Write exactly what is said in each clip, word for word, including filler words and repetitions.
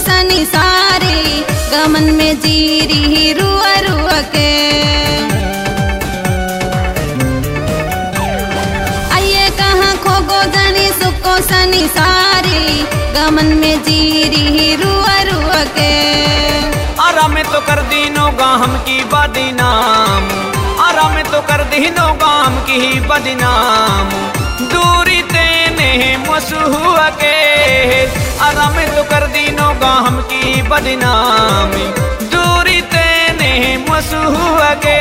सनी सारी गमन में जीरी रुआ रुआ के। आइए कहाँ खो गो जनी सुको सनी सारी गमन में जीरी रुआ रुआ के। आराम तो कर दीनो गाम की बदनाम, आराम तो कर दीनो गाम की बदनाम, दूरी तेने मसहुआ के। आराम तो कर दीनो गाम की बदनाम, दूरी तेने मसहुआ के।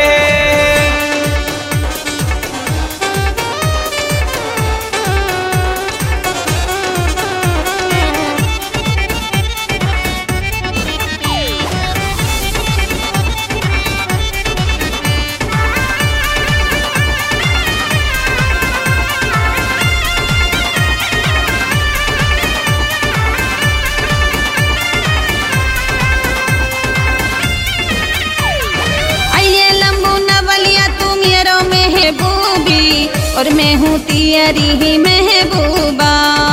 और मैं हूँ तियरी ही महबूबा।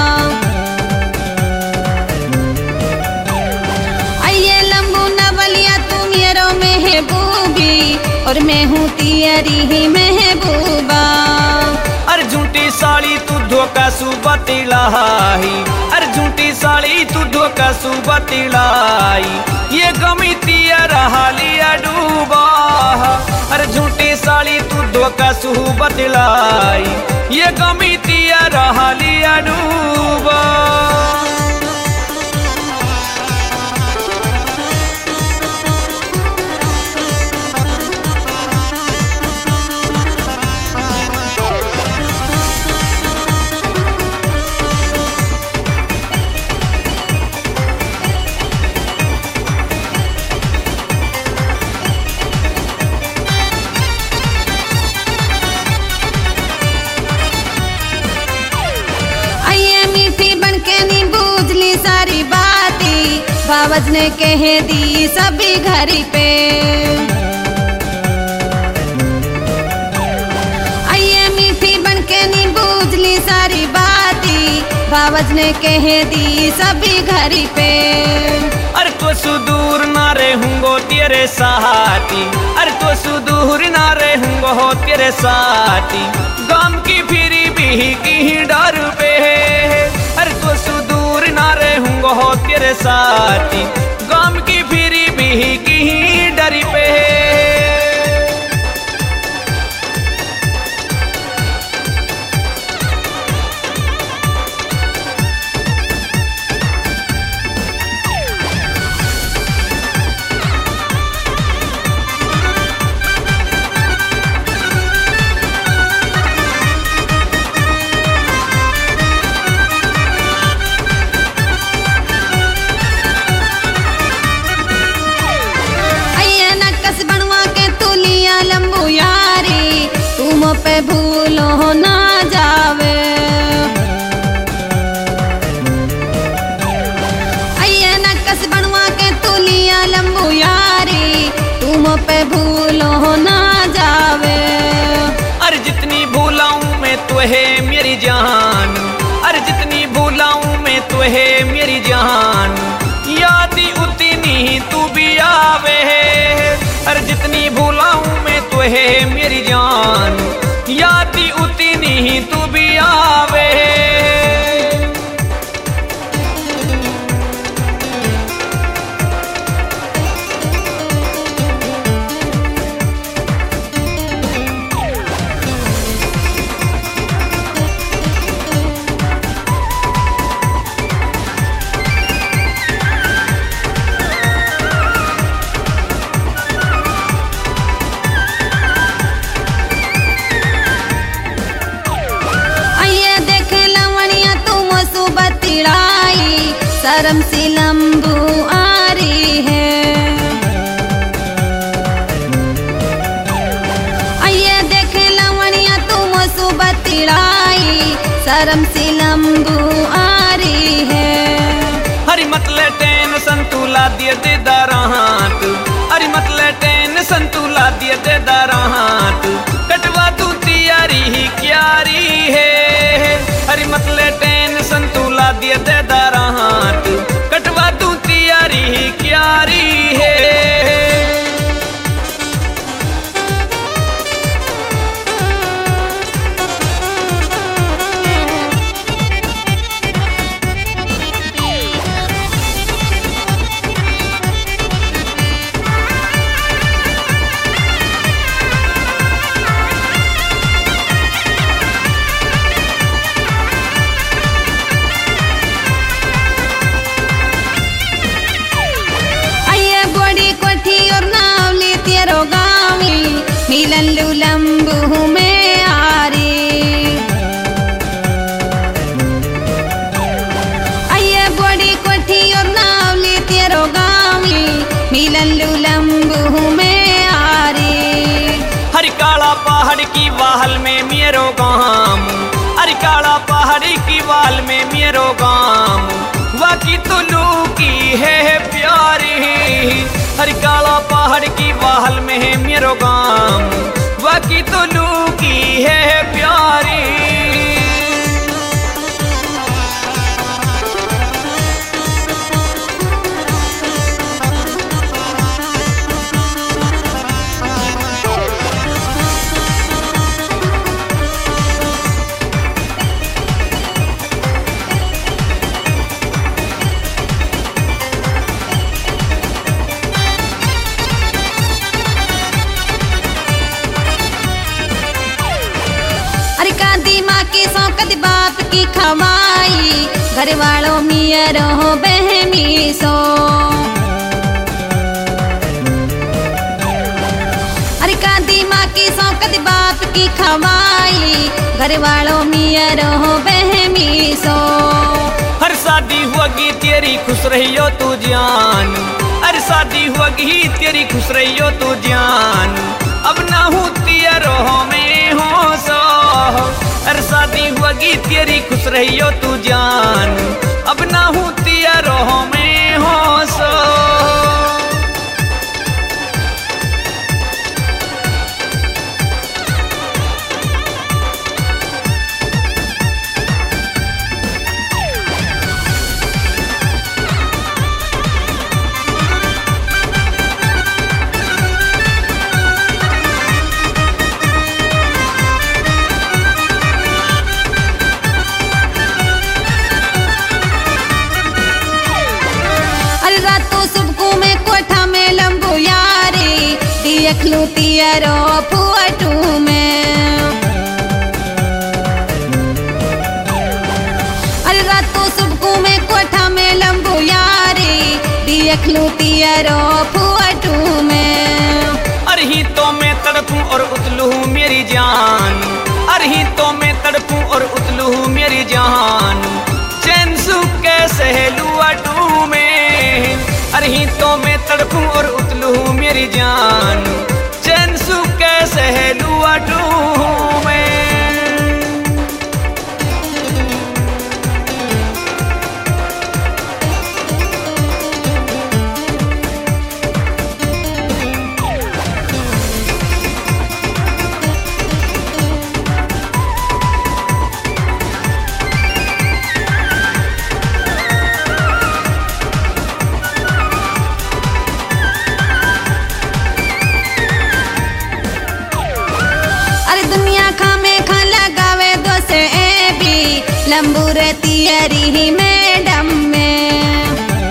आइए लम्बू नवलिया तुम येरो महबूबी, और मैं हूँ तियरी ही महबूबा। अरे झूठी साड़ी तू धोखा सुबतिलाई, अरे झूठी साड़ी तू धोखा सुबतिलाई, ये गमी तियरा हालिया डूबा। अरे झूठी साड़ी तू धोखा सुबतिलाई, ये गमी तियरा हालिया डूबा। बावज ने कह दी सभी घरी पे। आइए मीठी बन के नी बूझली सारी बाती, बावज ने कह दी सभी घरी पे। अरे तो सुदूर ना रहूंगो तेरे साथी, अरे तो सुदूर ना रहूंगो तेरे साथी, गम की फिरी भी की डर पे। अरे तो सुदूर ना रहूंगो तेरे साथी, गम की फिरी भी की डर पे। पे भूलो ना जावे। आइए न कस बनवा के तुलिया लंबू यारी, तुम पे भूलो ना जावे। अरे जितनी भूलाऊं मैं तुहे मेरी जान, अरे जितनी भूलाऊं मैं तुहे मेरी जान, याद उतनी तू भी आवे। अरे जितनी भूलाऊं मैं तुहे मेरी जान, याद उतनी तू भी आवे। शर्म सी लंबू आ रही है। आइए देखे लवनिया तुम सुबह तिड़ाई, शर्म सी लंबू आ रही है। हरी मतले टेंशन तू ला दिए दे दारात, हरी मतले टेंशन तू ला दिए दे दारात, कटवा तू तैयारी ही क्यारी है। हरी मतले टेंशन तू ला दिए दे दारात, कटवा तू तैयारी की वाहल में मेरो गाम, अरे काला पहाड़ी की वाल में मेरो गाम, वाकी तुलू की है प्यारी। हर काला पहाड़ की वाहल में है मेरो गाम, वाकी तुलू की है प्यारी। अरे कांदी माँ की सौकत बाप की खवाई, घर वालों मिया रहो बहमी सो। अरे कांदी माँ की सौकत बाप की खवाई, घर वालों मिया रहो बहमी सो। हर शादी होगी तेरी खुश रहियो तू जान, हर शादी होगी तेरी खुश रहियो तू जान, अब ना हूँ तेरो में हो सो। हर शादी होगी तेरी खुश रहियो तू जान, अब ना हूँ तेरो में हो सो। रातों सुबह में कोठा में लंबू यारी, देख लूं तियरो फुअटू में। अरे रातों सुबह में कोठा में लंबू यारी, देख लूं तियरो फुअटू में। अरे ही तो मैं तड़पूं और उतलू मेरी जान, अरे ही तो मैं तड़पूं और उतलू मेरी जान, चैन सुख कैसे लुआटू में। अरे ही तो मैं तड़पूं और उतलू मेरी जान, चैन सुख कैसे लुआटू में। लंबू रहती हरी मैडम में।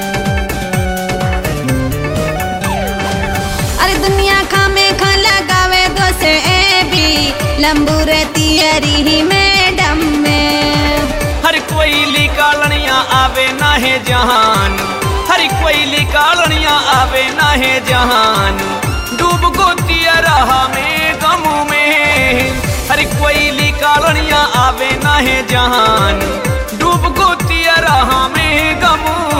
अरे दुनिया खा में खा लगावे दो से ए भी, लंबू रहती हरी मैडम में। हर कोई लिकालनिया आवे ना है जहान, हर कोई लिकालनिया आवे ना है जहान, डूब गोती रहा में गमू में। हर कोई लिकालनिया आवे ना है जहान, डूब गोती रहा में गमू